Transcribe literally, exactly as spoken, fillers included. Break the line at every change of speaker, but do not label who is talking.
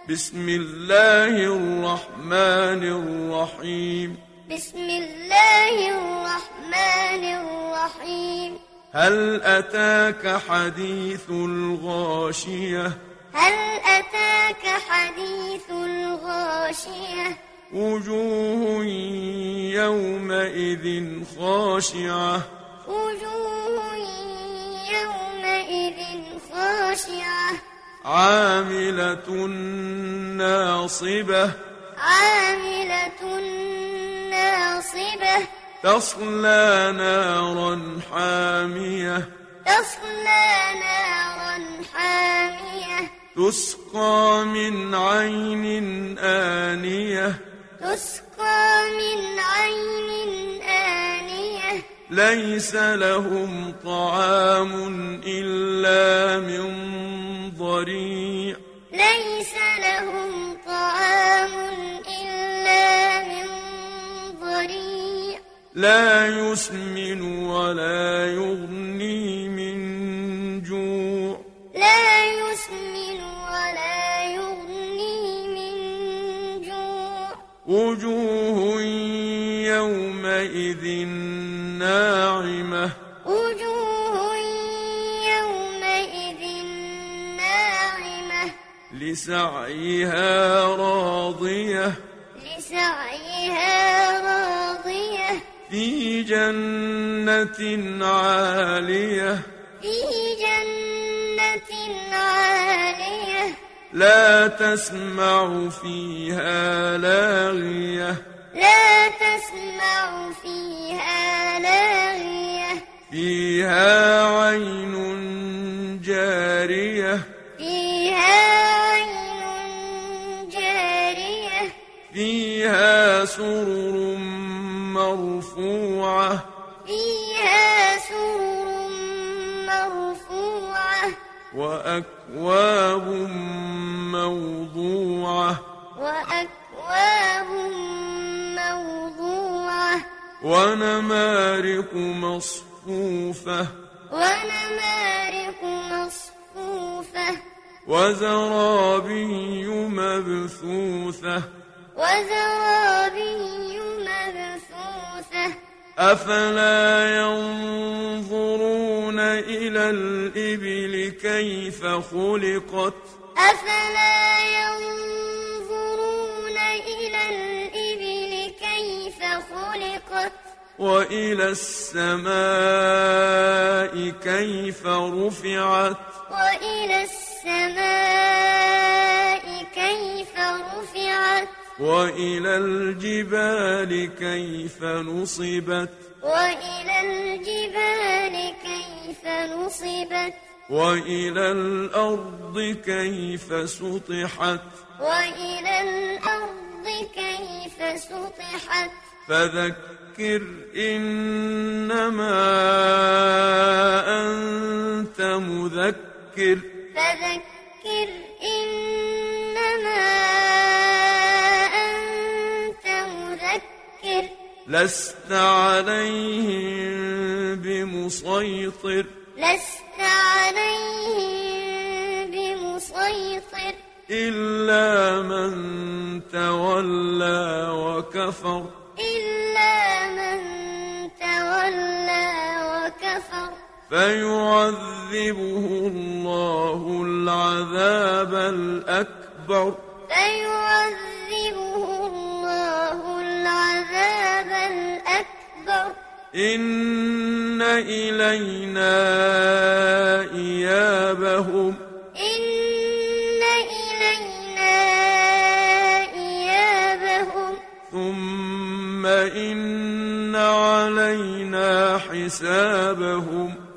بسم الله الرحمن الرحيم
بسم الله الرحمن الرحيم
هل أتاك حديث الغاشية
هل أتاك حديث الغاشية
وجوه يومئذ خاشعة
وجوه يومئذ خاشعة
عاملة ناصبة
عاملة ناصبة
تصلى نارا حامية
تصلى نارا حامية
تسقى من عين آنية
تسقى من عين آنية
ليس لهم طعام إلا من ضريع
ليس لهم طعام إلا من ضريع
لا يسمن ولا يغني من جوع
لا يسمن ولا يغني من جوع
وجوه يومئذ ناعمة
وجوه يومئذ ناعمة
لسعيها راضية
لسعيها راضية
في جنة عالية
في جنة عالية
لا تسمع فيها لاغية
لا تسمع فيها لاغية
فيها عين جارية
فيها عين جارية
فيها سرر مرفوعة
فيها سرر مرفوعة
وأكواب موضوعة
وأكواب موضوعة
ونمارق مصفوفة
ونمارق مصفوفة
وزرابي مبثوثة
وزرابي مبثوثة
أفلا ينظرون إلى الإبل كيف خلقت
أفلا ينظرون إلى الإبل كيف خلقت
وإلى السماء كيف رفعت
وإلى السماء كيف رفعت
وإلى الجبال كيف نصبت
وإلى الجبال كيف نصبت
وإلى الأرض كيف سطحت
وإلى الأرض كيف سطحت
فذكر إنما أنت مذكر
فذكر إنما أنت مذكر
لست عليهم بمسيطر
لست عليهم بمسيطر
إلا من تولى وكفر
إلا من تولى وكفر
فيعذبه الله العذاب الأكبر
فيعذبه الله العذاب الأكبر
إن إلينا إيابهم
إن إلينا إيابهم
ثم إن علينا حسابهم